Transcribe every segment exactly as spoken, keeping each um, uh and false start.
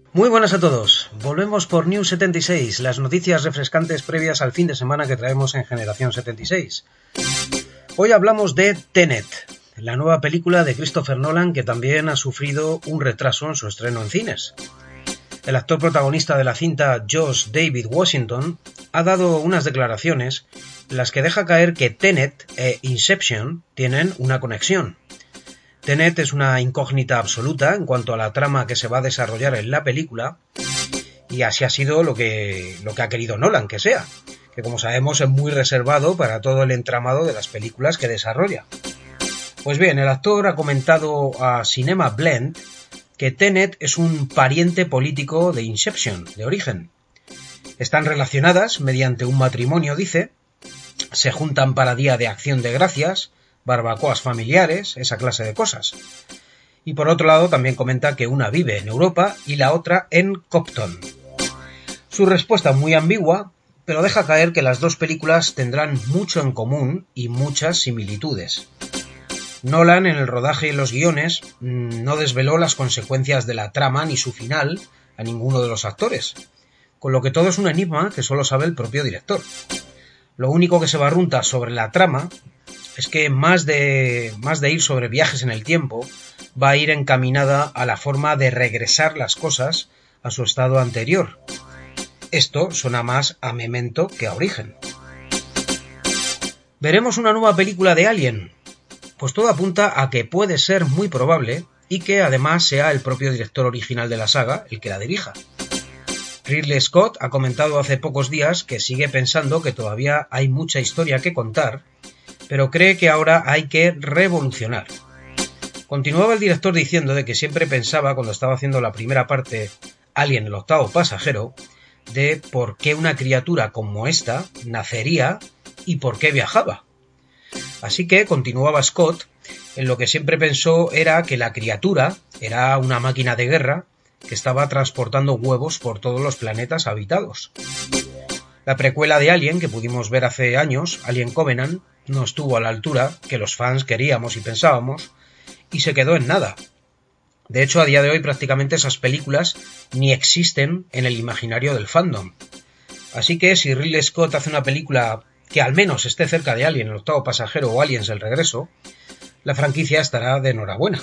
Muy buenas a todos, volvemos por News setenta y seis, las noticias refrescantes previas al fin de semana que traemos en Generación setenta y seis. Hoy hablamos de Tenet, la nueva película de Christopher Nolan que también ha sufrido un retraso en su estreno en cines. El actor protagonista de la cinta, Josh David Washington, ha dado unas declaraciones en las que deja caer que Tenet e Inception tienen una conexión. Tenet es una incógnita absoluta en cuanto a la trama que se va a desarrollar en la película, y así ha sido lo que, lo que ha querido Nolan que sea, que como sabemos es muy reservado para todo el entramado de las películas que desarrolla. Pues bien, el actor ha comentado a Cinema Blend que Tenet es un pariente político de Inception, de origen. Están relacionadas mediante un matrimonio, dice, se juntan para Día de Acción de Gracias, barbacoas familiares, esa clase de cosas. Y por otro lado también comenta que una vive en Europa y la otra en Compton. Su respuesta es muy ambigua, pero deja caer que las dos películas tendrán mucho en común y muchas similitudes. Nolan, en el rodaje y los guiones, no desveló las consecuencias de la trama ni su final a ninguno de los actores, con lo que todo es un enigma que solo sabe el propio director. Lo único que se barrunta sobre la trama es que más de, más de ir sobre viajes en el tiempo, va a ir encaminada a la forma de regresar las cosas a su estado anterior. Esto suena más a Memento que a Origen. ¿Veremos una nueva película de Alien? Pues todo apunta a que puede ser muy probable y que además sea el propio director original de la saga el que la dirija. Ridley Scott ha comentado hace pocos días que sigue pensando que todavía hay mucha historia que contar, pero cree que ahora hay que revolucionar. Continuaba el director diciendo de que siempre pensaba, cuando estaba haciendo la primera parte, Alien, el octavo pasajero, de por qué una criatura como esta nacería y por qué viajaba. Así que, continuaba Scott, en lo que siempre pensó era que la criatura era una máquina de guerra que estaba transportando huevos por todos los planetas habitados. La precuela de Alien, que pudimos ver hace años, Alien Covenant, no estuvo a la altura que los fans queríamos y pensábamos, y se quedó en nada. De hecho, a día de hoy prácticamente esas películas ni existen en el imaginario del fandom. Así que si Ridley Scott hace una película que al menos esté cerca de Alien, el octavo pasajero o Aliens, el regreso, la franquicia estará de enhorabuena.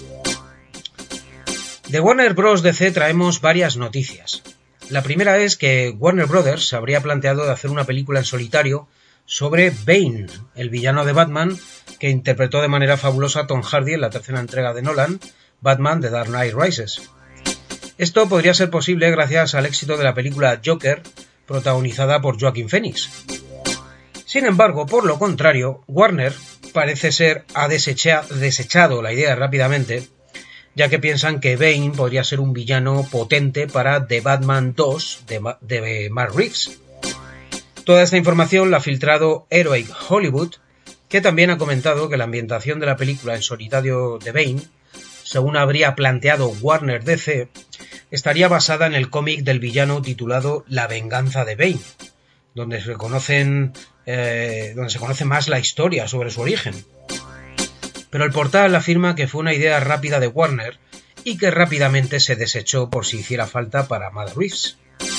De Warner Bros. D C traemos varias noticias. La primera es que Warner Brothers se habría planteado de hacer una película en solitario sobre Bane, el villano de Batman, que interpretó de manera fabulosa Tom Hardy en la tercera entrega de Nolan, Batman The Dark Knight Rises. Esto podría ser posible gracias al éxito de la película Joker, protagonizada por Joaquin Phoenix. Sin embargo, por lo contrario, Warner parece ser ha desecha, desechado la idea rápidamente, ya que piensan que Bane podría ser un villano potente para The Batman dos de, de Matt Reeves. Toda esta información la ha filtrado Heroic Hollywood, que también ha comentado que la ambientación de la película en solitario de Bane, según habría planteado Warner D C, estaría basada en el cómic del villano titulado La venganza de Bane, donde se conocen, eh, donde se conoce más la historia sobre su origen. Pero el portal afirma que fue una idea rápida de Warner y que rápidamente se desechó por si hiciera falta para Matt Reeves.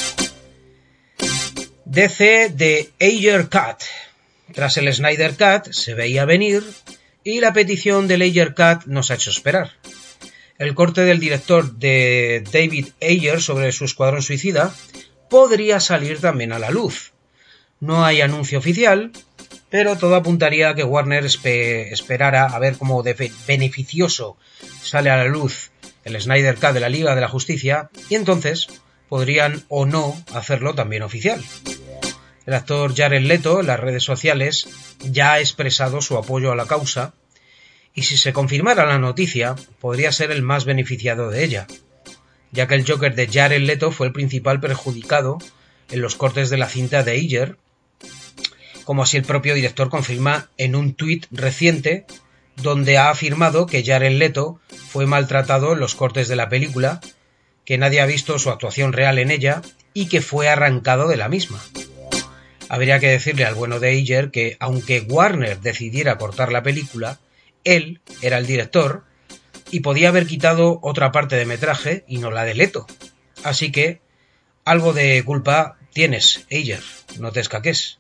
D C de Ayer Cut. Tras el Snyder Cut se veía venir y la petición del Ayer Cut nos ha hecho esperar. El corte del director de David Ayer sobre su Escuadrón Suicida podría salir también a la luz. No hay anuncio oficial, pero todo apuntaría a que Warner espe- esperara a ver cómo de beneficioso sale a la luz el Snyder Cut de la Liga de la Justicia y entonces podrían o no hacerlo también oficial. El actor Jared Leto en las redes sociales ya ha expresado su apoyo a la causa y si se confirmara la noticia podría ser el más beneficiado de ella, ya que el Joker de Jared Leto fue el principal perjudicado en los cortes de la cinta de Ayer, como así el propio director confirma en un tuit reciente donde ha afirmado que Jared Leto fue maltratado en los cortes de la película, que nadie ha visto su actuación real en ella y que fue arrancado de la misma. Habría que decirle al bueno de Ayer que, aunque Warner decidiera cortar la película, él era el director y podía haber quitado otra parte de metraje y no la de Leto. así que algo de culpa tienes, Ayer, no te escaques.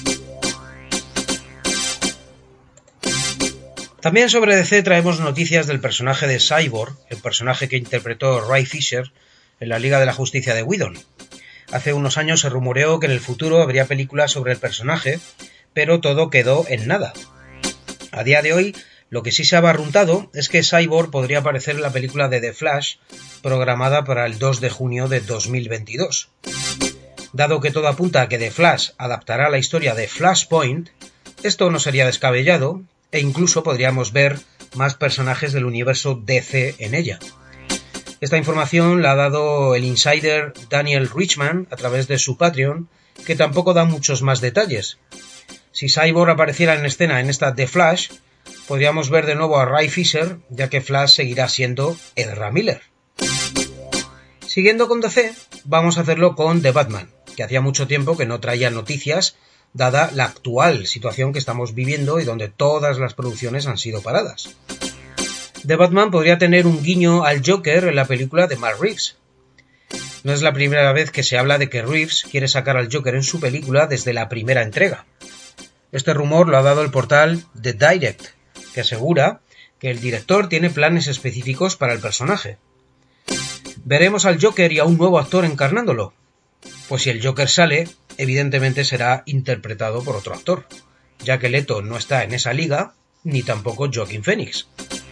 También sobre D C traemos noticias del personaje de Cyborg, el personaje que interpretó Ray Fisher en la Liga de la Justicia de Whedon. Hace unos años se rumoreó que en el futuro habría películas sobre el personaje, pero todo quedó en nada. A día de hoy, lo que sí se ha barruntado es que Cyborg podría aparecer en la película de The Flash, programada para el dos de junio de dos mil veintidós. Dado que todo apunta a que The Flash adaptará la historia de Flashpoint, esto no sería descabellado, e incluso podríamos ver más personajes del universo D C en ella. Esta información la ha dado el insider Daniel Richman a través de su Patreon, que tampoco da muchos más detalles. Si Cyborg apareciera en escena en esta The Flash, podríamos ver de nuevo a Ray Fisher, ya que Flash seguirá siendo Ezra Miller. Siguiendo con D C, vamos a hacerlo con The Batman, que hacía mucho tiempo que no traía noticias, dada la actual situación que estamos viviendo y donde todas las producciones han sido paradas. The Batman podría tener un guiño al Joker en la película de Matt Reeves. No es la primera vez que se habla de que Reeves quiere sacar al Joker en su película desde la primera entrega. Este rumor lo ha dado el portal The Direct, que asegura que el director tiene planes específicos para el personaje. ¿Veremos al Joker y a un nuevo actor encarnándolo? Pues si el Joker sale, evidentemente será interpretado por otro actor, ya que Leto no está en esa liga, ni tampoco Joaquin Phoenix.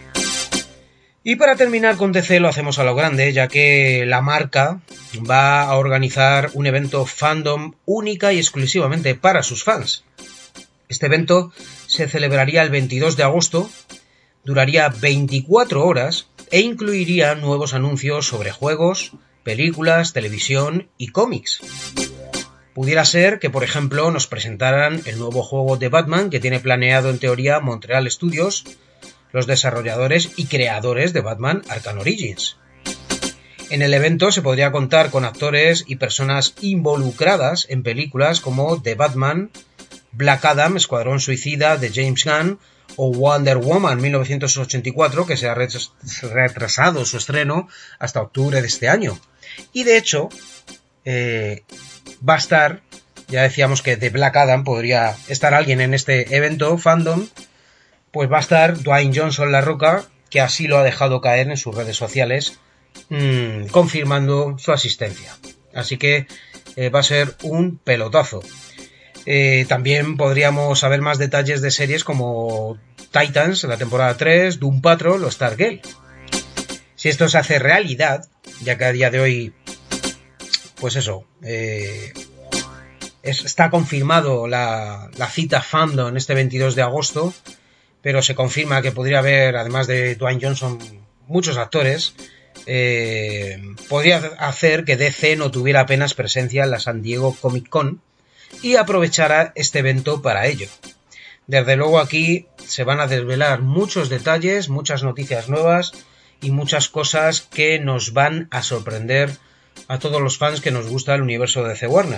Y para terminar con D C lo hacemos a lo grande, ya que la marca va a organizar un evento fandom única y exclusivamente para sus fans. Este evento se celebraría el veintidós de agosto, duraría veinticuatro horas e incluiría nuevos anuncios sobre juegos, películas, televisión y cómics. Pudiera ser que, por ejemplo, nos presentaran el nuevo juego de Batman que tiene planeado en teoría Montreal Studios, los desarrolladores y creadores de Batman Arkham Origins. En el evento se podría contar con actores y personas involucradas en películas como The Batman, Black Adam, Escuadrón Suicida de James Gunn o Wonder Woman mil novecientos ochenta y cuatro, que se ha retrasado su estreno hasta octubre de este año. Y de hecho, eh, va a estar, ya decíamos que de Black Adam podría estar alguien en este evento fandom, pues va a estar Dwayne Johnson La Roca, que así lo ha dejado caer en sus redes sociales, mmm, confirmando su asistencia. Así que eh, va a ser un pelotazo. Eh, también podríamos saber más detalles de series como Titans en la temporada tres, Doom Patrol o Stargirl. Si esto se hace realidad, ya que a día de hoy, pues eso, eh, es, está confirmado la, la cita fandom en este veintidós de agosto, pero se confirma que podría haber, además de Dwayne Johnson, muchos actores, eh, podría hacer que D C no tuviera apenas presencia en la San Diego Comic Con y aprovechara este evento para ello. Desde luego aquí se van a desvelar muchos detalles, muchas noticias nuevas y muchas cosas que nos van a sorprender a todos los fans que nos gusta el universo de D C Warner.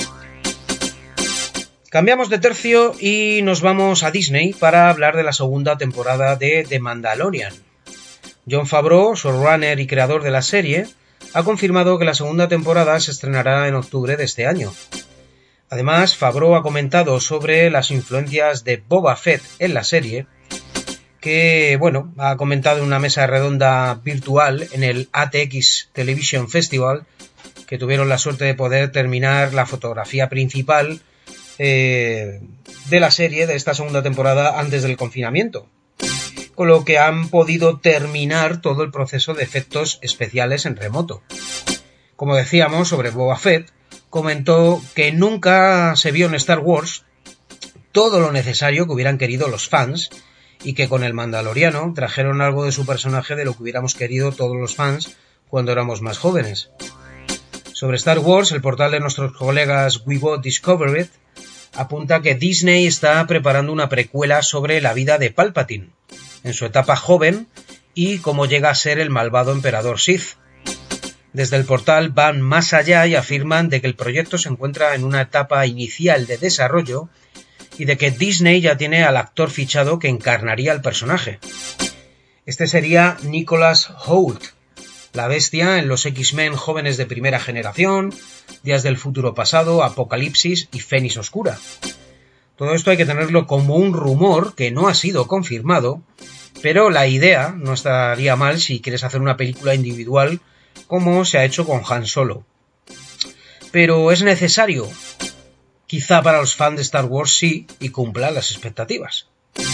Cambiamos de tercio y nos vamos a Disney para hablar de la segunda temporada de The Mandalorian. Jon Favreau, showrunner y creador de la serie, ha confirmado que la segunda temporada se estrenará en octubre de este año. Además, Favreau ha comentado sobre las influencias de Boba Fett en la serie, que, bueno, ha comentado en una mesa redonda virtual en el A T X Television Festival, que tuvieron la suerte de poder terminar la fotografía principal eh, de la serie de esta segunda temporada antes del confinamiento, con lo que han podido terminar todo el proceso de efectos especiales en remoto. Como decíamos sobre Boba Fett, comentó que nunca se vio en Star Wars todo lo necesario que hubieran querido los fans y que con el Mandaloriano trajeron algo de su personaje de lo que hubiéramos querido todos los fans cuando éramos más jóvenes. Sobre Star Wars, el portal de nuestros colegas Weibo Discovered apunta que Disney está preparando una precuela sobre la vida de Palpatine, en su etapa joven y cómo llega a ser el malvado emperador Sith. Desde el portal van más allá y afirman de que el proyecto se encuentra en una etapa inicial de desarrollo y de que Disney ya tiene al actor fichado que encarnaría al personaje. Este sería Nicholas Hoult, la Bestia en los X-Men jóvenes de primera generación, Días del futuro pasado, Apocalipsis y Fénix Oscura. Todo esto hay que tenerlo como un rumor que no ha sido confirmado, pero la idea no estaría mal si quieres hacer una película individual como se ha hecho con Han Solo. Pero ¿es necesario? Quizá para los fans de Star Wars sí, y cumpla las expectativas.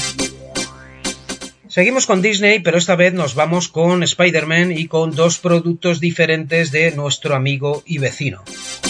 Seguimos con Disney, pero esta vez nos vamos con Spider-Man y con dos productos diferentes de nuestro amigo y vecino.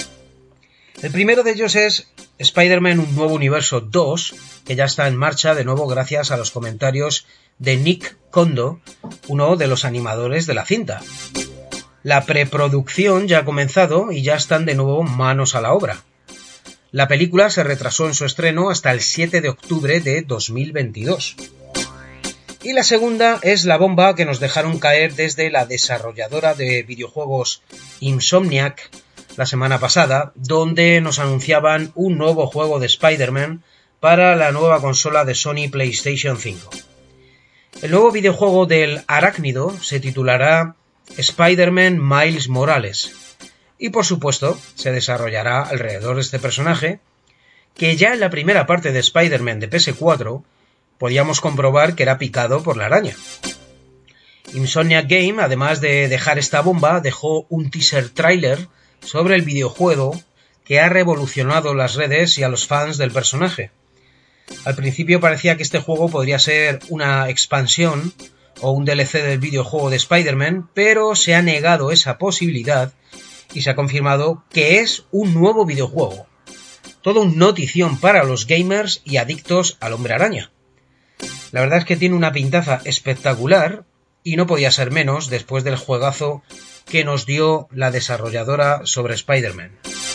El primero de ellos es Spider-Man Un Nuevo Universo dos, que ya está en marcha de nuevo gracias a los comentarios de Nick Kondo, uno de los animadores de la cinta. La preproducción ya ha comenzado y ya están de nuevo manos a la obra. La película se retrasó en su estreno hasta el siete de octubre de dos mil veintidós. Y la segunda es la bomba que nos dejaron caer desde la desarrolladora de videojuegos Insomniac la semana pasada, donde nos anunciaban un nuevo juego de Spider-Man para la nueva consola de Sony PlayStation cinco. El nuevo videojuego del arácnido se titulará Spider-Man Miles Morales y por supuesto se desarrollará alrededor de este personaje que ya en la primera parte de Spider-Man de P S cuatro podíamos comprobar que era picado por la araña. Insomniac Game, además de dejar esta bomba, dejó un teaser trailer sobre el videojuego que ha revolucionado las redes y a los fans del personaje. Al principio parecía que este juego podría ser una expansión o un D L C del videojuego de Spider-Man, pero se ha negado esa posibilidad y se ha confirmado que es un nuevo videojuego. Todo un notición para los gamers y adictos al Hombre Araña. La verdad es que tiene una pintaza espectacular y no podía ser menos después del juegazo que nos dio la desarrolladora sobre Spider-Man.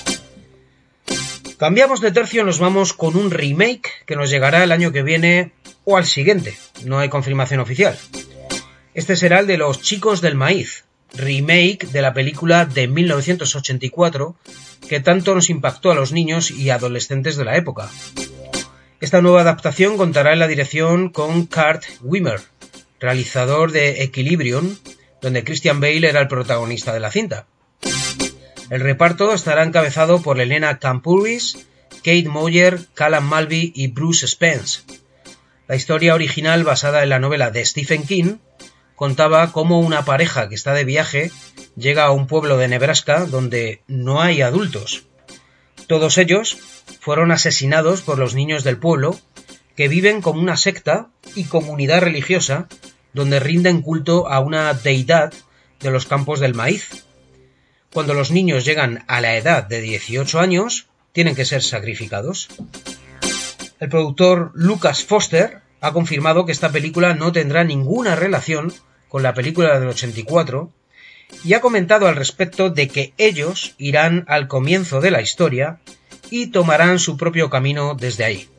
Cambiamos de tercio y nos vamos con un remake que nos llegará el año que viene o al siguiente, no hay confirmación oficial. Este será el de Los Chicos del Maíz, remake de la película de mil novecientos ochenta y cuatro que tanto nos impactó a los niños y adolescentes de la época. Esta nueva adaptación contará en la dirección con Kurt Wimmer, realizador de Equilibrium, donde Christian Bale era el protagonista de la cinta. El reparto estará encabezado por Helena Campuris, Kate Moyer, Callum Mulvey y Bruce Spence. La historia original, basada en la novela de Stephen King, contaba cómo una pareja que está de viaje llega a un pueblo de Nebraska donde no hay adultos. Todos ellos fueron asesinados por los niños del pueblo, que viven como una secta y comunidad religiosa donde rinden culto a una deidad de los campos del maíz. Cuando los niños llegan a la edad de dieciocho años, tienen que ser sacrificados. El productor Lucas Foster ha confirmado que esta película no tendrá ninguna relación con la película del ochenta y cuatro y ha comentado al respecto de que ellos irán al comienzo de la historia y tomarán su propio camino desde ahí.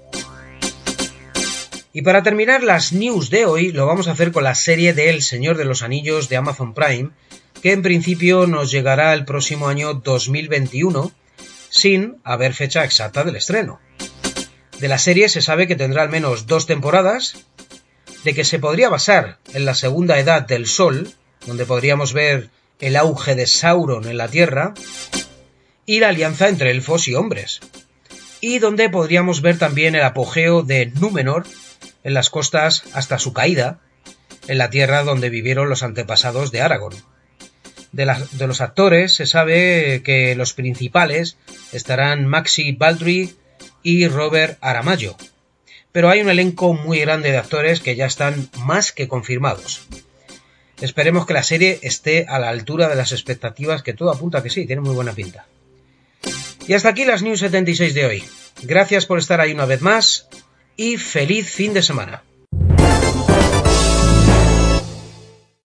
Y para terminar las news de hoy lo vamos a hacer con la serie de El Señor de los Anillos de Amazon Prime, que en principio nos llegará el próximo año dos mil veintiuno, sin haber fecha exacta del estreno. De la serie se sabe que tendrá al menos dos temporadas, de que se podría basar en la segunda edad del Sol, donde podríamos ver el auge de Sauron en la Tierra, y la alianza entre elfos y hombres, y donde podríamos ver también el apogeo de Númenor en las costas hasta su caída, en la tierra donde vivieron los antepasados de Aragorn. De, la, de los actores se sabe que los principales estarán Maxi Baldry y Robert Aramayo, pero hay un elenco muy grande de actores que ya están más que confirmados. Esperemos que la serie esté a la altura de las expectativas, que todo apunta que sí, tiene muy buena pinta. Y hasta aquí las News setenta y seis de hoy. Gracias por estar ahí una vez más y feliz fin de semana.